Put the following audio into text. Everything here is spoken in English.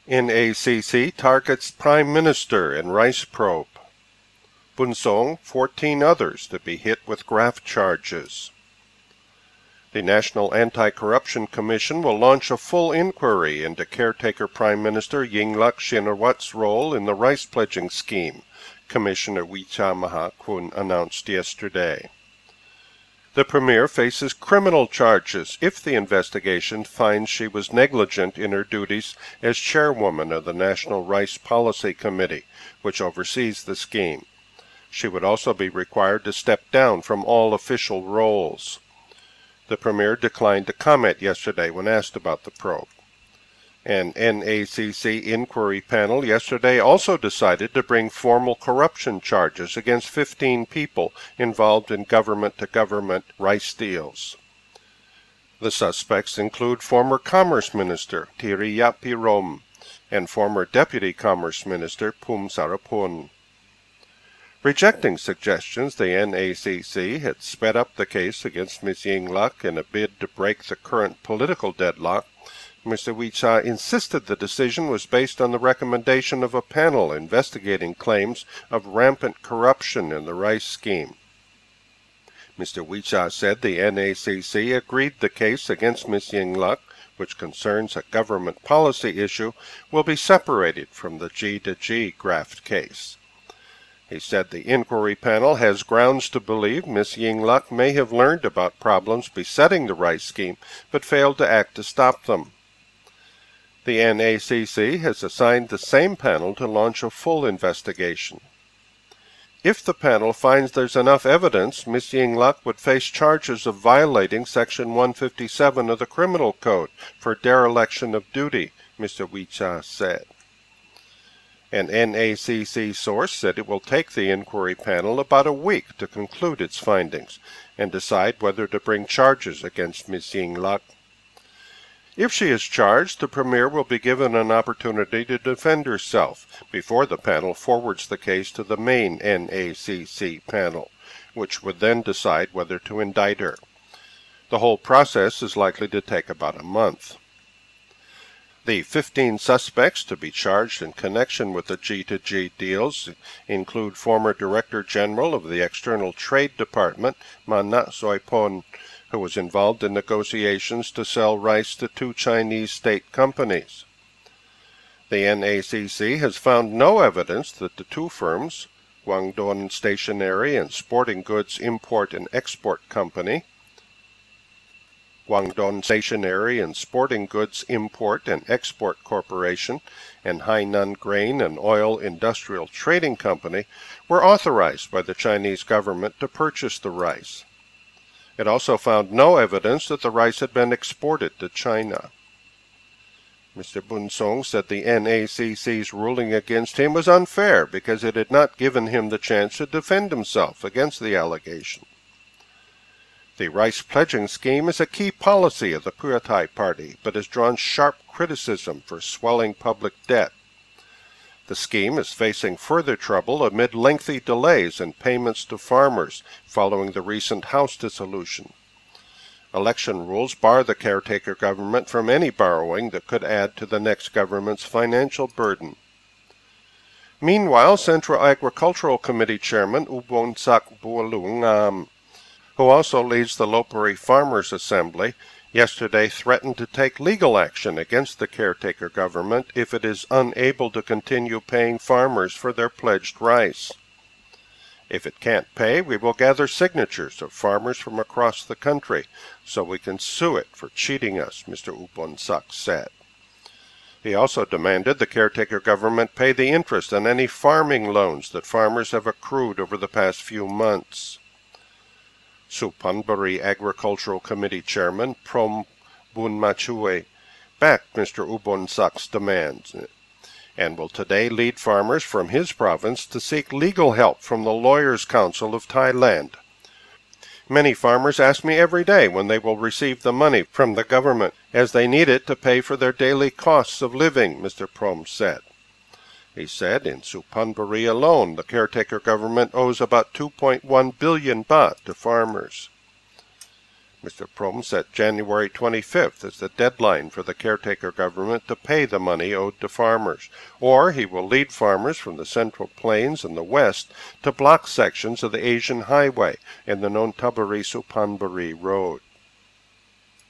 NACC targets Prime Minister in rice probe. Bunsong, 14 others to be hit with graft charges. The National Anti-Corruption Commission will launch a full inquiry into caretaker Prime Minister Yingluck Shinawat's role in the rice pledging scheme, Commissioner Wichamahakun announced yesterday. The Premier faces criminal charges if the investigation finds she was negligent in her duties as chairwoman of the National Rice Policy Committee, which oversees the scheme. She would also be required to step down from all official roles. The Premier declined to comment yesterday when asked about the probe. An NACC inquiry panel yesterday also decided to bring formal corruption charges against 15 people involved in government-to-government rice deals. The suspects include former Commerce Minister Tiriyapirom and former Deputy Commerce Minister Pum Sarapun. Rejecting suggestions, the NACC had sped up the case against Ms. Yingluck in a bid to break the current political deadlock. Mr. Wicha insisted the decision was based on the recommendation of a panel investigating claims of rampant corruption in the rice scheme. Mr. Wicha said the NACC agreed the case against Ms. Yingluck, which concerns a government policy issue, will be separated from the G2G graft case. He said the inquiry panel has grounds to believe Ms. Yingluck may have learned about problems besetting the rice scheme, but failed to act to stop them. The NACC has assigned the same panel to launch a full investigation. If the panel finds there's enough evidence, Ms. Yingluck would face charges of violating Section 157 of the Criminal Code for dereliction of duty, Mr. Wicha said. An NACC source said it will take the inquiry panel about a week to conclude its findings and decide whether to bring charges against Ms. Yingluck. If she is charged, the Premier will be given an opportunity to defend herself before the panel forwards the case to the main NACC panel, which would then decide whether to indict her. The whole process is likely to take about a month. The 15 suspects to be charged in connection with the G2G deals include former Director General of the External Trade Department, Manat Soipon, who was involved in negotiations to sell rice to 2 Chinese state companies. The NACC has found no evidence that the 2 firms, Guangdong Stationery and Sporting Goods Import and Export Company, Guangdong Stationery and Sporting Goods Import and Export Corporation, and Hainan Grain and Oil Industrial Trading Company, were authorized by the Chinese government to purchase the rice. It also found no evidence that the rice had been exported to China. Mr. Bunsong said the NACC's ruling against him was unfair because it had not given him the chance to defend himself against the allegation. The rice pledging scheme is a key policy of the Pheu Thai Party, but has drawn sharp criticism for swelling public debt. The scheme is facing further trouble amid lengthy delays in payments to farmers following the recent House dissolution. Election rules bar the caretaker government from any borrowing that could add to the next government's financial burden. Meanwhile, Central Agricultural Committee Chairman Ubonsak Bualung, who also leads the Lopburi Farmers Assembly, yesterday threatened to take legal action against the caretaker government if it is unable to continue paying farmers for their pledged rice. If it can't pay, we will gather signatures of farmers from across the country so we can sue it for cheating us, Mr. Ubonsak said. He also demanded the caretaker government pay the interest on any farming loans that farmers have accrued over the past few months. Suphanburi Agricultural Committee Chairman Prom Bunmachue backed Mr. Ubonsak's demands and will today lead farmers from his province to seek legal help from the Lawyers' Council of Thailand. Many farmers ask me every day when they will receive the money from the government, as they need it to pay for their daily costs of living, Mr. Prom said. He said in Suphanburi alone, the caretaker government owes about 2.1 billion baht to farmers. Mr. Prome set January 25th as the deadline for the caretaker government to pay the money owed to farmers, or he will lead farmers from the Central Plains and the West to block sections of the Asian Highway and the Nonthaburi-Suphanburi Road.